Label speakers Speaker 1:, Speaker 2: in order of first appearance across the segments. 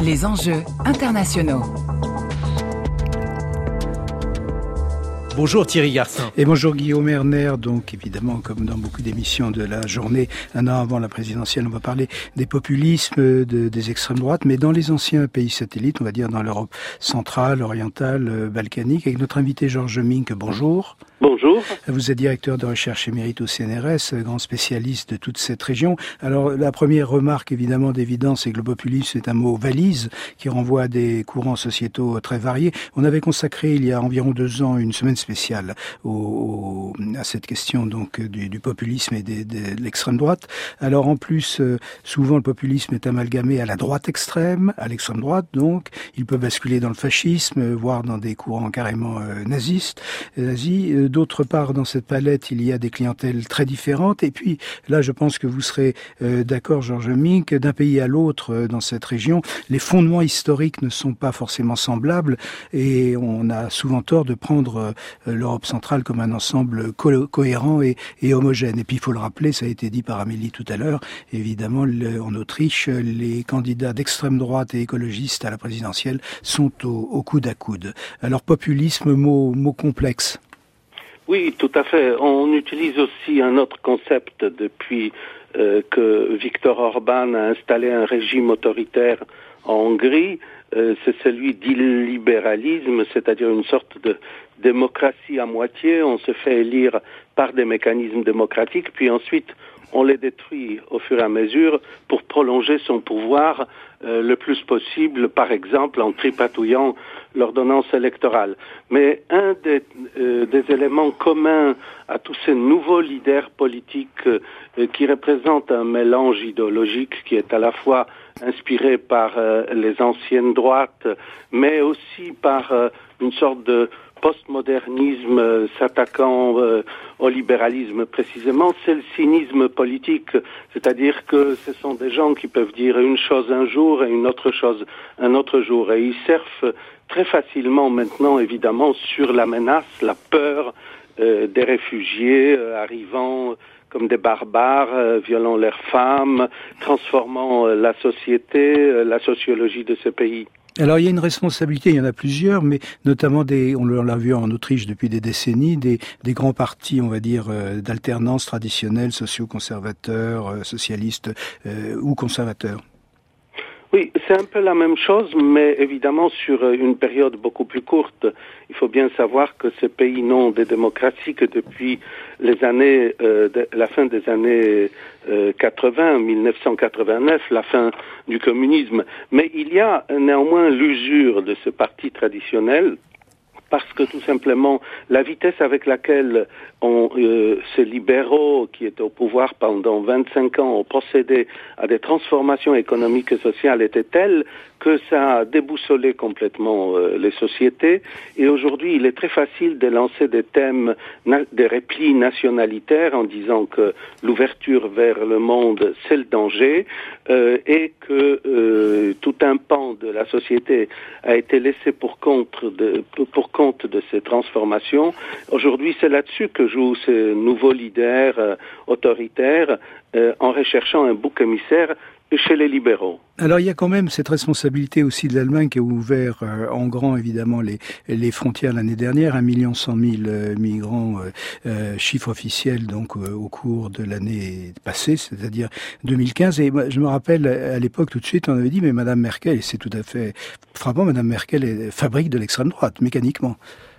Speaker 1: Les enjeux internationaux.
Speaker 2: Bonjour Thierry Garcin.
Speaker 3: Et bonjour Guillaume Erner. Donc évidemment, comme dans beaucoup d'émissions de la journée, un an avant la présidentielle, on va parler des populismes, des extrêmes droites, mais dans les anciens pays satellites, on va dire dans l'Europe centrale, orientale, balkanique, avec notre invité Georges Mink. Bonjour.
Speaker 4: Bonjour.
Speaker 3: Vous êtes directeur de recherche émérite au CNRS, grand spécialiste de toute cette région. Alors, la première remarque, évidemment, d'évidence, c'est que le populisme est un mot valise qui renvoie à des courants sociétaux très variés. On avait consacré, il y a environ 2 ans, une semaine spéciale à cette question, donc, du populisme et de l'extrême droite. Alors, en plus, souvent, le populisme est amalgamé à la droite extrême, à l'extrême droite, donc. Il peut basculer dans le fascisme, voire dans des courants carrément nazis. D'autre part, dans cette palette, il y a des clientèles très différentes. Et puis, là, je pense que vous serez d'accord, Georges Mink, d'un pays à l'autre dans cette région, les fondements historiques ne sont pas forcément semblables. Et on a souvent tort de prendre l'Europe centrale comme un ensemble cohérent et homogène. Et puis, il faut le rappeler, ça a été dit par Amélie tout à l'heure, évidemment, en Autriche, les candidats d'extrême droite et écologistes à la présidentielle sont au coude à coude. Alors, populisme, mot complexe.
Speaker 4: Oui, tout à fait. On utilise aussi un autre concept depuis que Viktor Orban a installé un régime autoritaire en Hongrie. C'est celui d'illibéralisme, c'est-à-dire une sorte de démocratie à moitié. On se fait élire par des mécanismes démocratiques, puis ensuite on les détruit au fur et à mesure pour prolonger son pouvoir le plus possible, par exemple en tripatouillant l'ordonnance électorale. Mais un des éléments communs à tous ces nouveaux leaders politiques qui représentent un mélange idéologique qui est à la fois inspiré par les anciennes droites, mais aussi par une sorte de postmodernisme s'attaquant au libéralisme précisément, c'est le cynisme politique, c'est-à-dire que ce sont des gens qui peuvent dire une chose un jour et une autre chose un autre jour, et ils surfent très facilement maintenant évidemment sur la menace, la peur des réfugiés arrivant comme des barbares, violant leurs femmes, transformant la société, la sociologie de ce pays.
Speaker 3: Alors, il y a une responsabilité, il y en a plusieurs, mais notamment on l'a vu en Autriche depuis des décennies, des grands partis, on va dire, d'alternance traditionnelle, socio-conservateurs, socialistes ou conservateurs.
Speaker 4: Oui, c'est un peu la même chose, mais évidemment sur une période beaucoup plus courte. Il faut bien savoir que ces pays n'ont des démocraties que depuis les années, la fin des années 80, 1989, la fin du communisme. Mais il y a néanmoins l'usure de ce parti traditionnel, parce que tout simplement la vitesse avec laquelle ces libéraux qui étaient au pouvoir pendant 25 ans ont procédé à des transformations économiques et sociales était telle que ça a déboussolé complètement les sociétés, et aujourd'hui il est très facile de lancer des thèmes, des replis nationalitaires en disant que l'ouverture vers le monde c'est le danger, et que tout un pan de la société a été laissé pour compte de ces transformations. Aujourd'hui c'est là-dessus que jouent ces nouveaux leaders autoritaires en recherchant un bouc émissaire chez les libéraux.
Speaker 3: Alors il y a quand même cette responsabilité aussi de l'Allemagne qui a ouvert en grand évidemment les frontières l'année dernière, 1,1 million migrants, chiffre officiel donc au cours de l'année passée, c'est-à-dire 2015. Et je me rappelle à l'époque tout de suite on avait dit mais Madame Merkel, et c'est tout à fait frappant, Madame Merkel est fabrique de l'extrême droite mécaniquement.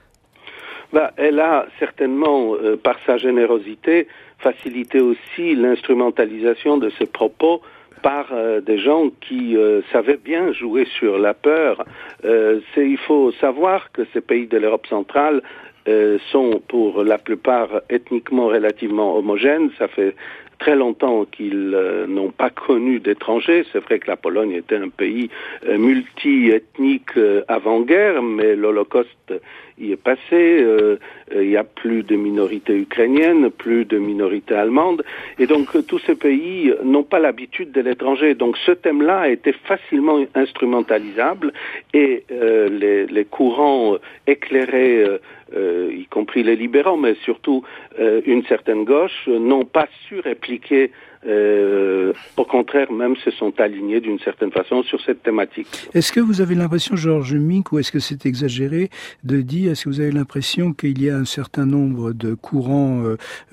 Speaker 4: Elle a certainement, par sa générosité, facilité aussi l'instrumentalisation de ses propos par des gens qui savaient bien jouer sur la peur. Il faut savoir que ces pays de l'Europe centrale sont pour la plupart ethniquement relativement homogènes. Ça fait très longtemps qu'ils n'ont pas connu d'étrangers. C'est vrai que la Pologne était un pays multi-ethnique avant-guerre, mais l'Holocauste y est passé. Il y a plus de minorités ukrainiennes, plus de minorités allemandes, et donc tous ces pays n'ont pas l'habitude de l'étranger. Donc ce thème-là a été facilement instrumentalisable, et les courants éclairés, y compris les libéraux, mais surtout une certaine gauche, n'ont pas su répliquer Au contraire, même se sont alignés d'une certaine façon sur cette thématique.
Speaker 3: Est-ce que vous avez l'impression, Georges Mink, ou est-ce que c'est exagéré de dire, est-ce que vous avez l'impression qu'il y a un certain nombre de courants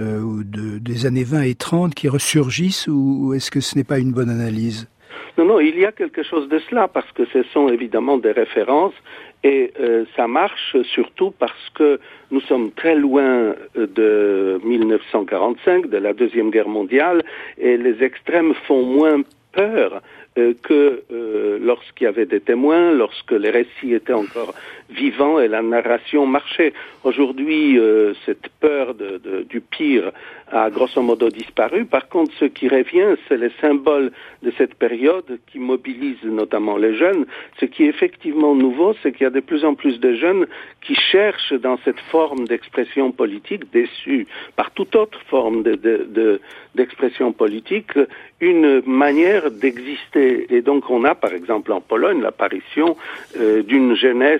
Speaker 3: des années 20 et 30 qui ressurgissent, ou est-ce que ce n'est pas une bonne analyse?
Speaker 4: Non, il y a quelque chose de cela, parce que ce sont évidemment des références, et ça marche surtout parce que nous sommes très loin de 1945, de la Deuxième Guerre mondiale, et les extrêmes font moins peur que lorsqu'il y avait des témoins, lorsque les récits étaient encore vivants et la narration marchait. Aujourd'hui, cette peur du pire a grosso modo disparu. Par contre, ce qui revient, c'est les symboles de cette période qui mobilisent notamment les jeunes. Ce qui est effectivement nouveau, c'est qu'il y a de plus en plus de jeunes qui cherchent dans cette forme d'expression politique, déçus par toute autre forme d'expression politique, une manière d'exister. Et donc on a par exemple en Pologne l'apparition d'une jeunesse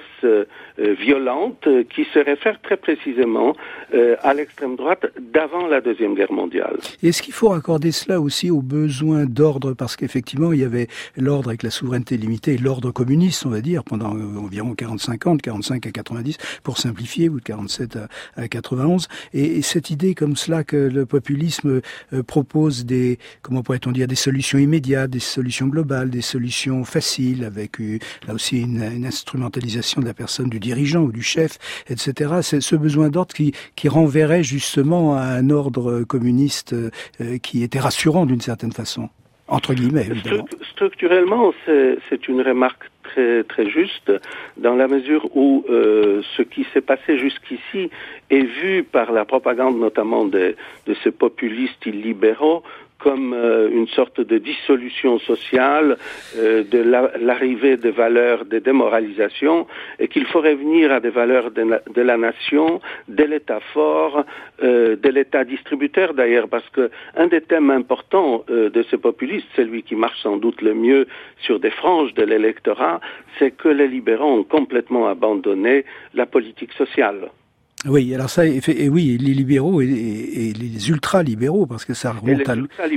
Speaker 4: violente qui se réfère très précisément à l'extrême droite d'avant la Deuxième Guerre mondiale.
Speaker 3: Est-ce qu'il faut raccorder cela aussi aux besoins d'ordre? Parce qu'effectivement, il y avait l'ordre avec la souveraineté limitée et l'ordre communiste, on va dire, pendant environ 45 ans, de 45 à 90, pour simplifier, ou de 47 à 91. Et cette idée comme cela que le populisme propose des, comment pourrait-on dire, des solutions immédiates, des solutions globales, des solutions faciles, avec là aussi une instrumentalisation de la personne, du dirigeant ou du chef, etc. C'est ce besoin d'ordre qui renverrait justement à un ordre communiste qui était rassurant d'une certaine façon, entre guillemets, évidemment.
Speaker 4: Structurellement, c'est une remarque très, très juste, dans la mesure où ce qui s'est passé jusqu'ici est vu par la propagande notamment de ces populistes illibéraux comme une sorte de dissolution sociale, de l'arrivée des valeurs de démoralisation, et qu'il faut revenir à des valeurs de la nation, de l'État fort, de l'État distributeur d'ailleurs, parce que un des thèmes importants de ces populistes, celui qui marche sans doute le mieux sur des franges de l'électorat, c'est que les libéraux ont complètement abandonné la politique sociale.
Speaker 3: Oui, alors ça, et oui, les libéraux et les ultra-libéraux, parce que ça remonte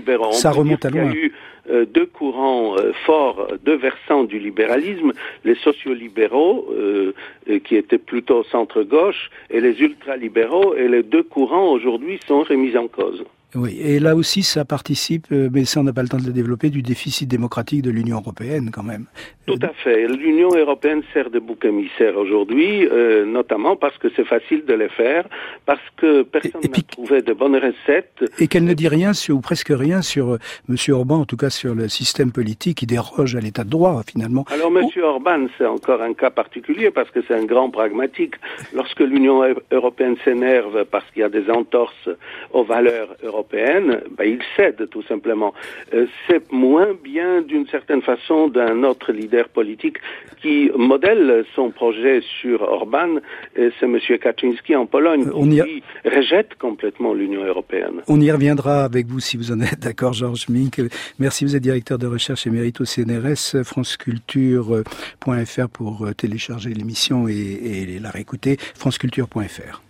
Speaker 3: à loin.
Speaker 4: Il y a eu deux courants forts, deux versants du libéralisme, les sociolibéraux, qui étaient plutôt centre-gauche, et les ultra-libéraux, et les deux courants aujourd'hui sont remis en cause.
Speaker 3: Oui, et là aussi, ça participe, mais ça, on n'a pas le temps de le développer, du déficit démocratique de l'Union européenne, quand même.
Speaker 4: Tout à fait. L'Union européenne sert de bouc émissaire aujourd'hui, notamment parce que c'est facile de les faire, parce que personne n'a trouvé de bonnes recettes.
Speaker 3: Et qu'elle ne dit rien ou presque rien sur M. Orban, en tout cas sur le système politique qui déroge à l'état de droit, finalement.
Speaker 4: Alors, M. Orban, c'est encore un cas particulier, parce que c'est un grand pragmatique. Lorsque l'Union européenne s'énerve parce qu'il y a des entorses aux valeurs européennes, il cède tout simplement. C'est moins bien d'une certaine façon d'un autre leader politique qui modèle son projet sur Orban, c'est M. Kaczynski en Pologne, qui rejette complètement l'Union européenne.
Speaker 3: On y reviendra avec vous si vous en êtes d'accord, Georges Mink. Merci, vous êtes directeur de recherche émérite au CNRS, franceculture.fr pour télécharger l'émission et la réécouter, franceculture.fr.